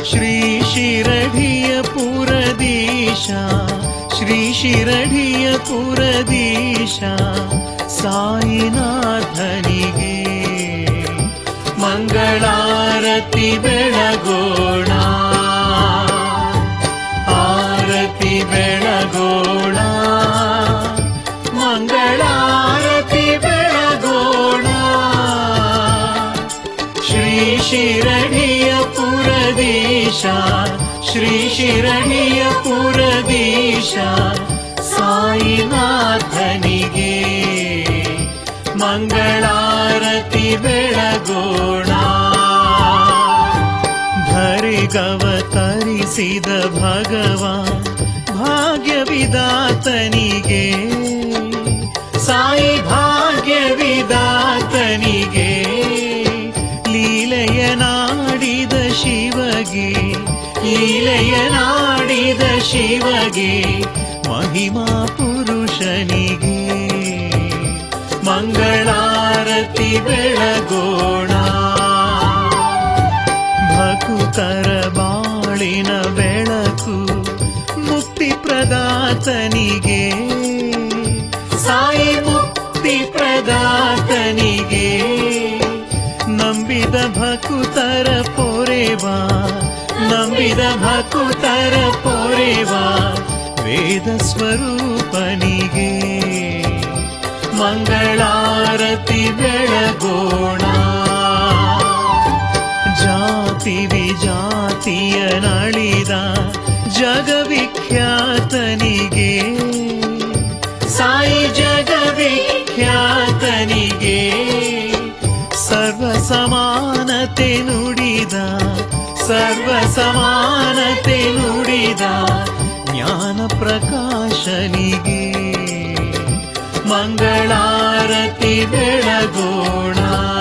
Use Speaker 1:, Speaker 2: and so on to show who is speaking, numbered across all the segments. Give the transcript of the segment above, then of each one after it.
Speaker 1: ಶ್ರೀ ಶಿರಡಿಯ ಪುರದೀಶ, ಶ್ರೀ ಶಿರಡಿಯ ಪುರದೀಶ ಸಾಯಿನಾಥನಿಗೆ ಮಂಗಳಾರತಿ ಬೆಳಗೋಣ, ಆರತಿ ಬೆಳಗೋಣ, ಮಂಗಳಾರತಿ ಬೆಳಗೋಣ. ಶ್ರೀ ಶಿರಡಿಯ ಪುರದೀಶ, ಶ್ರೀ ಶಿರಡಿಯ ಪುರದೀಶ ಸಾಯಿನಾಥನಿಗೆ ಮಂಗಳಾರತಿ ಬೆಳಗೋಣ. ಧರೆಗವತರಿಸಿದ ಭಗವಾನ್ ಭಾಗ್ಯವಿದಾತನಿಗೆ, ಸಾಯಿ ಭಾಗ್ಯವಿದಾತನಿಗೆ ಲೀಲೆಯನಾಡಿದ ಶಿವಗೆ, ಲೀಲೆಯನಾಡಿದ ಶಿವಗೆ ಮಹಿಮಾ ಪುರುಷನಿಗೆ ಮಂಗಳಾರತಿ ಬೆಳಗೋಣ. ಭಕುತರ ಬಾಳಿನ ಬೆಳಕು ಮುಕ್ತಿ ಪ್ರದಾತನಿಗೆ, ಸಾಯಿ ಮುಕ್ತಿ ಪ್ರದಾತನಿಗೆ ನಂಬಿದ ಭಕುತರ ಪೊರೆವಾ, ನಂಬಿದ ಭಕುತರ ಪೊರೆವಾ ವೇದ ಸ್ವರೂಪನಿಗೆ ಮಂಗಳಾರತಿ ಬೆಳಗೋಣ. ಜಾತಿ ವಿಜಾತಿಯ ನಳಿದ ಜಗವಿಖ್ಯಾತನಿಗೆ, ಸಾಯಿ ಜಗವಿಖ್ಯಾತನಿಗೆ ಸರ್ವ ಸಮಾನತೆ ನುಡಿದ, ಸರ್ವ ಸಮಾನತೆ ನುಡಿದ ಜ್ಞಾನ ಪ್ರಕಾಶನಿಗೆ ಮಂಗಳಾರತಿ ಬೆಳಗೋಣ.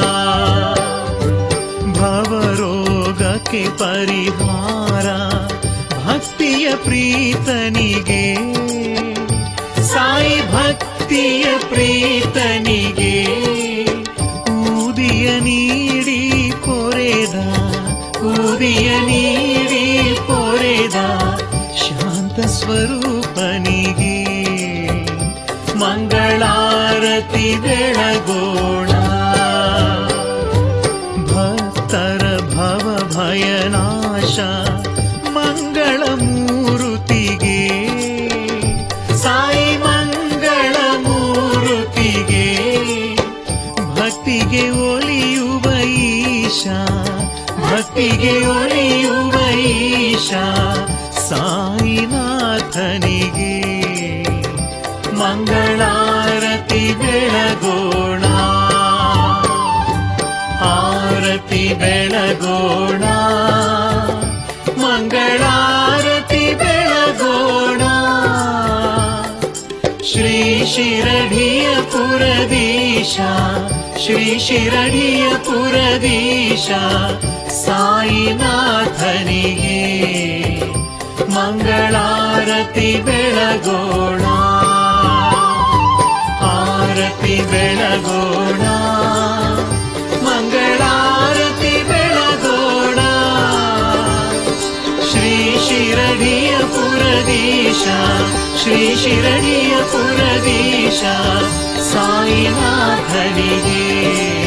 Speaker 1: ಭವರೋಗಕ್ಕೆ ಪರಿಹಾರ ಭಕ್ತಿಯ ಪ್ರೀತನಿಗೆ, ಸಾಯಿ ಭಕ್ತಿಯ ಪ್ರೀತನಿಗೆ ಊದಿಯ ನೀಡಿ ಪೊರೆದ, ಊದಿಯ ನೀಡಿ ಪೊರೆದ ಶಾಂತ ಸ್ವರೂಪನಿಗೆ ಮಂಗಳಾರತಿ ಬೆಳಗೋಣ. ಭಕ್ತರ ಭವ ಭಯನಾಶ ಮಂಗಳ ಮೂರುತಿಗೆ, ಸಾಯಿ ಮಂಗಳ ಮೂರುತಿಗೆ ಭಕ್ತಿಗೆ ಒಲಿಯುವ ಈಶ, ಭಕ್ತಿಗೆ ಒಲಿಯುವ ಈಶ ಸಾಯಿನಾಥನಿಗೆ ಮಂಗಳಾರತಿ ಬೆಳಗೋಣ, ಆರತಿ ಬೆಳಗೋಣ, ಮಂಗಳಾರತಿ ಬೆಳಗೋಣ. ಶ್ರೀ ಶಿರಡಿಯ ಪುರದೀಶ, ಶ್ರೀ ಶಿರಡಿಯ ಪುರದೀಶ ಸಾಯಿನಾಥನಿಗೆ ಮಂಗಳಾರತಿ ಬೆಳಗೋಣ, ಆರತಿ ಬೆಳಗೋಣ, ಮಂಗಳಾರತಿ ಬೆಳಗೋಣ. ಶ್ರೀ ಶಿರಡಿಯ ಪುರದೀಶ, ಶ್ರೀ ಶಿರಡಿಯ ಪುರದೀಶ ಸಾಯಿನಾಥನಿಗೆ